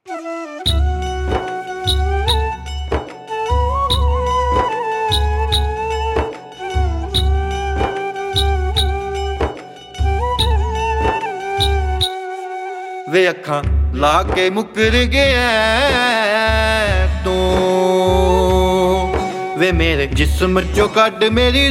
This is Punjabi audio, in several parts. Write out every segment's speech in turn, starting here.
ਵੇ ਅੱਖਾਂ ਲਾ ਕੇ ਮੁੱਕਰ ਗਿਆ ਤੂੰ, ਵੇ ਮੇਰੇ ਜਿਸਮ ਚੋਂ ਕੱਢ ਮੇਰੀ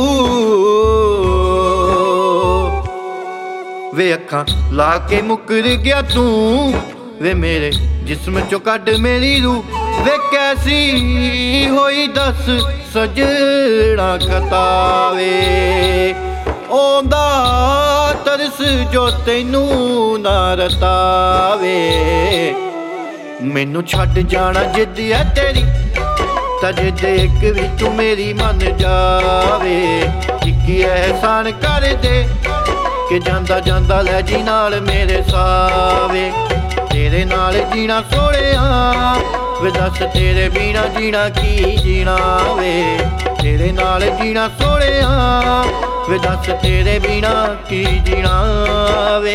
ਰੂਹ। ਵੇ ਅੱਖਾਂ ਲਾ ਕੇ ਮੁੱਕਰ ਗਿਆ ਤੂੰ, ਵੇ ਮੇਰੇ ਜਿਸਮ ਚੋਂ ਕੱਢ ਮੇਰੀ ਰੂਹ। ਵੇ ਕੈਸੀ ਹੋਈ ਦੱਸ ਸਜਣਾ ਖਤਾਵੇ, ਆਉਂਦਾ ਤਰਸ ਜੋ ਤੈਨੂੰ ਨਾ ਰਤਾਵੇ। ਮੈਨੂੰ ਛੱਡ ਜਾਣਾ ਜਿੱਦ ਹੈ ਤੇਰੀ, ਤਾਂ ਜਿੱਦ ਇੱਕ ਵੀ ਤੂੰ ਮੇਰੀ ਮੰਨ ਜਾਵੇ। ਇੱਕ ਅਹਿਸਾਨ ਕਰ ਦੇ ਕਿ ਜਾਂਦਾ ਜਾਂਦਾ ਲੈ ਜੀ ਨਾਲ ਮੇਰੇ ਸਾਵੇ। ਤੇਰੇ ਨਾਲ ਜੀਣਾ ਸੋਹਣਿਆ, ਵੇ ਦੱਸ ਤੇਰੇ ਬਿਨਾ ਜੀਣਾ ਕੀ ਜੀਣਾ ਵੇ। ਤੇਰੇ ਨਾਲ ਜੀਣਾ ਸੋਹਣਿਆ, ਵੇ ਦੱਸ ਤੇਰੇ ਬਿਨਾ ਕੀ ਜੀਣਾ ਵੇ।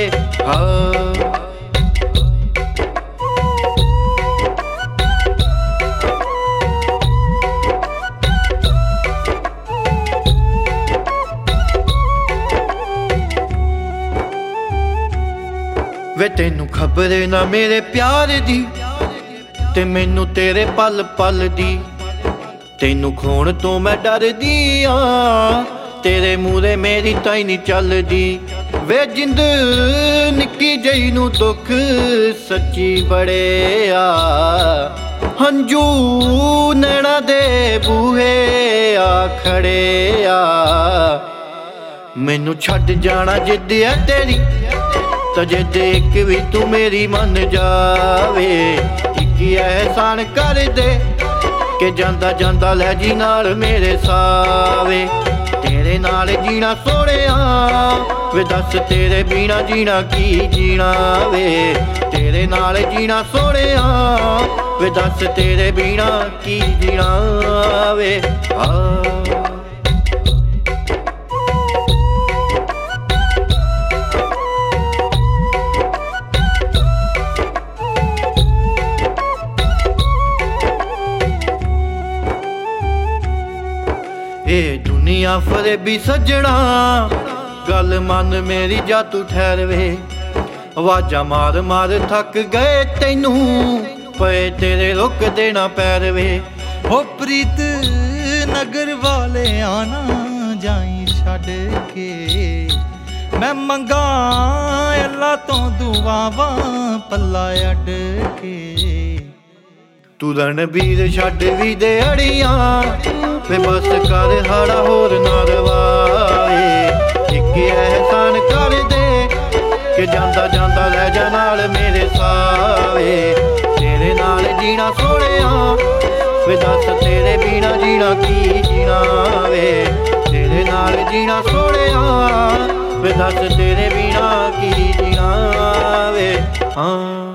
ਵੇ ਤੈਨੂੰ ਖਬਰ ਨਾ ਮੇਰੇ ਪਿਆਰ ਦੀ, ਤੇ ਮੈਨੂੰ ਤੇਰੇ ਪਲ ਪਲ ਦੀ। ਤੈਨੂੰ ਖੋਣ ਤੋਂ ਮੈਂ ਡਰਦੀ ਆ, ਤੇਰੇ ਮੂਹਰੇ ਮੇਰੀ ਤਾਈ ਨਹੀਂ ਚੱਲਦੀ। ਵੇ ਜਿੰਦ ਨਿੱਕੀ ਜਿਹੀ ਨੂੰ ਦੁੱਖ ਸੱਚੀ ਬੜੇ ਆ, ਹੰਝੂ ਨੈਣਾ ਦੇ ਬੂਹੇ ਆ ਖੜੇ ਆ। ਮੈਨੂੰ ਛੱਡ ਜਾਣਾ ਜਿੱਦ ਹੈ ਤੇਰੀ, ਤਾਂ ਜਿੱਦ ਇੱਕ ਵੀ ਤੂੰ ਮੇਰੀ ਮੰਨ ਜਾਵੇ। ਇੱਕ ਅਹਿਸਾਨ ਕਰ ਦੇ ਕਿ ਜਾਂਦਾ ਜਾਂਦਾ ਲੈ ਜੀ ਨਾਲ ਮੇਰੇ ਸਾਵੇ। ਤੇਰੇ ਨਾਲ ਜੀਣਾ ਸੋਹਣਿਆ, ਵੇ ਦੱਸ ਤੇਰੇ ਬਿਨਾ ਜੀਣਾ ਕੀ ਜੀਣਾ ਵੇ। ਤੇਰੇ ਨਾਲ ਜੀਣਾ ਸੋਹਣਿਆ, ਵੇ ਦੱਸ ਤੇਰੇ ਬਿਨਾ ਕੀ ਜੀਣਾ ਵੇ। ਇਹ ਦੁਨੀਆ ਫਰੇਬੀ ਸੱਜਣਾ, ਗੱਲ ਮੰਨ ਮੇਰੀ ਜਾ ਤੂੰ ਠਹਿਰ ਵੇ। ਆਵਾਜ਼ਾਂ ਮਾਰ ਮਾਰ ਥੱਕ ਗਏ ਤੈਨੂੰ, ਪਏ ਤੇਰੇ ਰੁਕ ਦੇਣਾ ਪੈਰ ਵੇ। ਹੋ ਪ੍ਰੀਤ ਨਗਰ ਵਾਲਿਆਂ ਨਾ ਜਾਈ ਛੱਡ ਕੇ, ਮੈਂ ਮੰਗਾ ਅੱਲਾ ਤੋਂ ਦੁਆਵਾਂ ਪੱਲਾ ਅੱਡ ਕੇ। ਤੂੰ ਰਣਬੀਰ ਛੱਡ ਵੀ ਦੇ ਅੜੀਆਂ, ਵੇ ਬਸ ਕਰ ਹਾੜਾ ਹੋਰ ਨਾ ਰਵਾਏ। ਇੱਕ ਅਹਿਸਾਨ ਕਰ ਦੇ ਕਿ ਜਾਂਦਾ ਜਾਂਦਾ ਲੈ ਜਾ ਨਾਲ ਮੇਰੇ ਸਾਵੇ। ਤੇਰੇ ਨਾਲ ਜੀਣਾ ਸੋਹਣਿਆ, ਵੇ ਦੱਸ ਤੇਰੇ ਬਿਨਾ ਜੀਣਾ ਕੀ ਜੀਣਾ ਵੇ। ਤੇਰੇ ਨਾਲ ਜੀਣਾ ਸੋਹਣਿਆ, ਵੇ ਦੱਸ ਤੇਰੇ ਬਿਨਾ ਕੀ ਜੀਣਾ ਵੇ।